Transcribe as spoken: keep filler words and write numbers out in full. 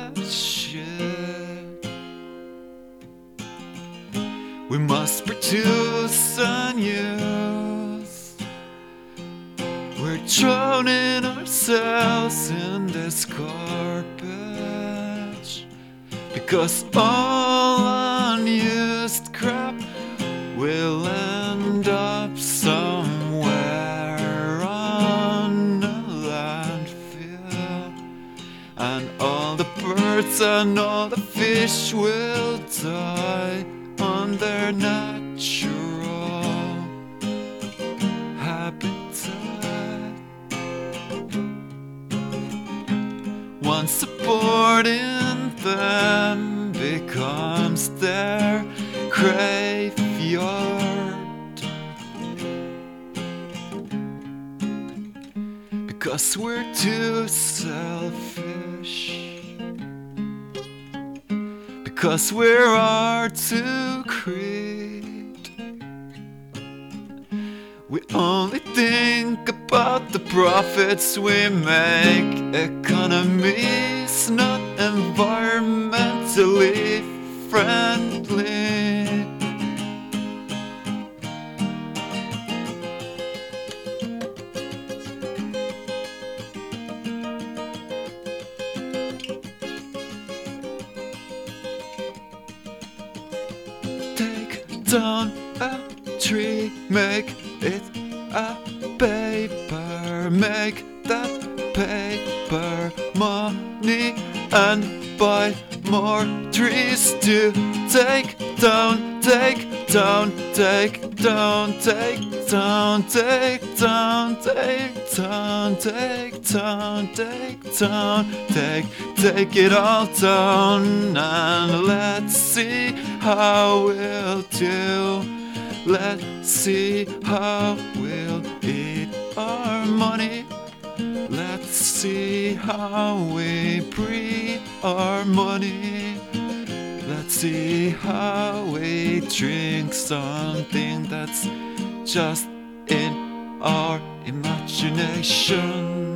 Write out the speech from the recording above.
shit. We must produce and use. We're drowning ourselves in this garbage, because all unused crap will end up somewhere on a landfill, and all the birds and all the fish will die on their natural habitat. Once supporting them becomes their graveyard, because we're too selfish, because we're hard to create. We only think about the profits we make. Economy's not environmentally friendly. Take down a tree, make it a paper, make that paper money, and buy more trees to take down, take down, take down, take down, take down, take down, take down, take down, take, take it all down, and let's see how we'll do. Let's see how we'll eat our money. Let's see how we breathe our money. Let's see how we drink something that's just in our imagination.